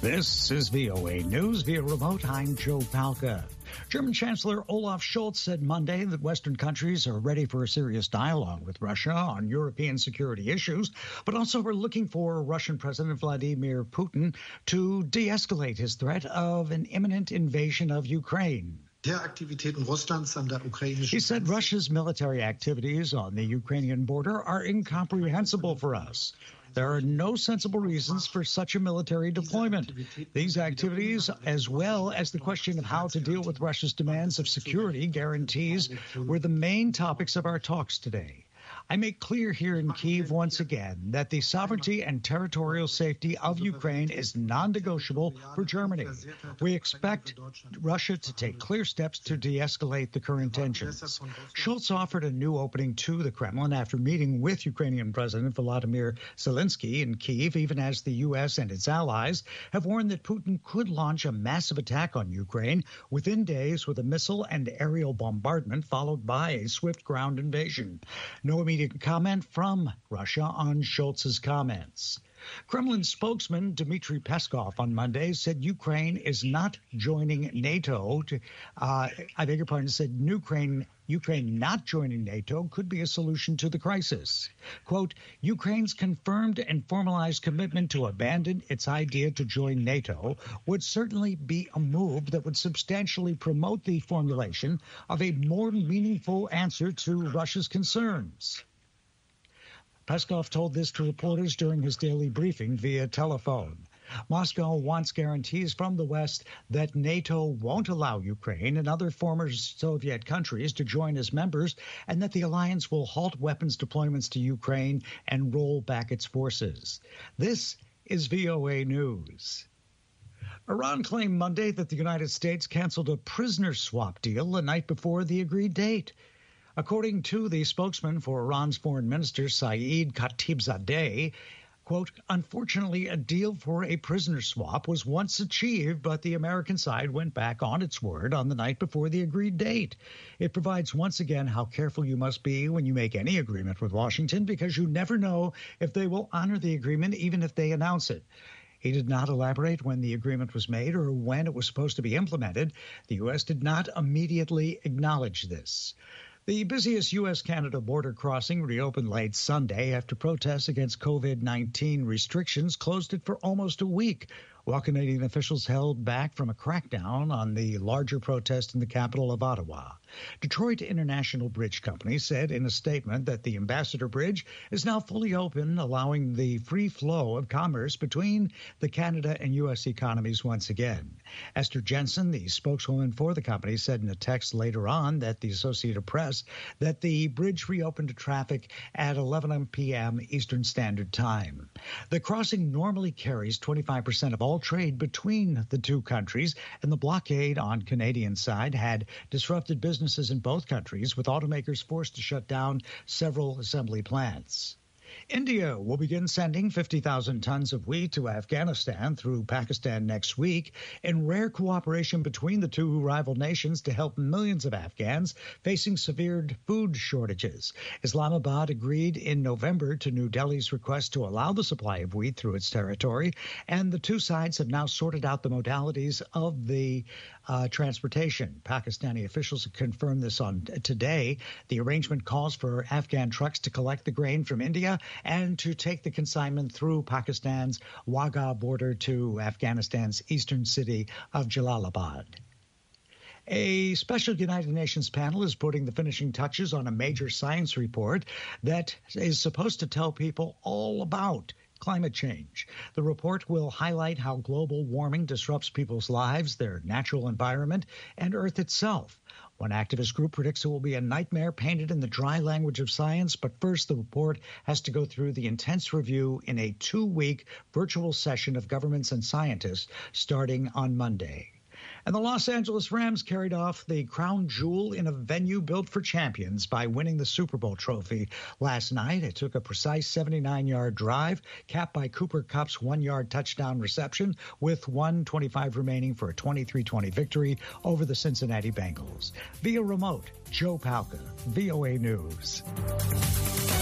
This is VOA News via remote. I'm Joe Palca. German Chancellor Olaf Scholz said Monday that Western countries are ready for a serious dialogue with Russia on European security issues, but also are looking for Russian President Vladimir Putin to de-escalate his threat of an imminent invasion of Ukraine. He said Russia's military activities on the Ukrainian border are incomprehensible for us. There are no sensible reasons for such a military deployment. These activities, as well as the question of how to deal with Russia's demands of security guarantees, were the main topics of our talks today. I make clear here in Kyiv once again that the sovereignty and territorial safety of Ukraine is non-negotiable for Germany. We expect Russia to take clear steps to de-escalate the current tensions. Scholz offered a new opening to the Kremlin after meeting with Ukrainian President Volodymyr Zelensky in Kyiv, even as the U.S. and its allies have warned that Putin could launch a massive attack on Ukraine within days with a missile and aerial bombardment followed by a swift ground invasion. No immediate comment from Russia on Scholz's comments. Kremlin spokesman Dmitry Peskov on Monday said Ukraine is not joining NATO. Said Ukraine not joining NATO could be a solution to the crisis. Quote, Ukraine's confirmed and formalized commitment to abandon its idea to join NATO would certainly be a move that would substantially promote the formulation of a more meaningful answer to Russia's concerns. Peskov told this to reporters during his daily briefing via telephone. Moscow wants guarantees from the West that NATO won't allow Ukraine and other former Soviet countries to join as members, and that the alliance will halt weapons deployments to Ukraine and roll back its forces. This is VOA News. Iran claimed Monday that the United States canceled a prisoner swap deal the night before the agreed date. According to the spokesman for Iran's foreign minister, Saeed Khatibzadeh, quote, unfortunately, a deal for a prisoner swap was once achieved, but the American side went back on its word on the night before the agreed date. It provides once again how careful you must be when you make any agreement with Washington, because you never know if they will honor the agreement, even if they announce it. He did not elaborate when the agreement was made or when it was supposed to be implemented. The U.S. did not immediately acknowledge this. The busiest U.S.-Canada border crossing reopened late Sunday after protests against COVID-19 restrictions closed it for almost a week, while Canadian officials held back from a crackdown on the larger protest in the capital of Ottawa. Detroit International Bridge Company said in a statement that the Ambassador Bridge is now fully open, allowing the free flow of commerce between the Canada and U.S. economies once again. Esther Jensen, the spokeswoman for the company, said in a text later on that the Associated Press that the bridge reopened to traffic at 11 p.m. Eastern Standard Time. The crossing normally carries 25% of all trade between the two countries, and the blockade on Canadian side had disrupted businesses in both countries, with automakers forced to shut down several assembly plants. India will begin sending 50,000 tons of wheat to Afghanistan through Pakistan next week in rare cooperation between the two rival nations to help millions of Afghans facing severe food shortages. Islamabad agreed in November to New Delhi's request to allow the supply of wheat through its territory, and the two sides have now sorted out the modalities of the transportation. Pakistani officials have confirmed this on today. The arrangement calls for Afghan trucks to collect the grain from India and to take the consignment through Pakistan's Wagah border to Afghanistan's eastern city of Jalalabad. A special United Nations panel is putting the finishing touches on a major science report that is supposed to tell people all about climate change. The report will highlight how global warming disrupts people's lives, their natural environment, and Earth itself. One activist group predicts it will be a nightmare painted in the dry language of science, but first the report has to go through the intense review in a 2-week virtual session of governments and scientists starting on Monday. And the Los Angeles Rams carried off the crown jewel in a venue built for champions by winning the Super Bowl trophy last night. It took a precise 79-yard drive, capped by Cooper Kupp's 1-yard touchdown reception, with 1:25 remaining for a 23-20 victory over the Cincinnati Bengals. Via remote, Joe Palca, VOA News.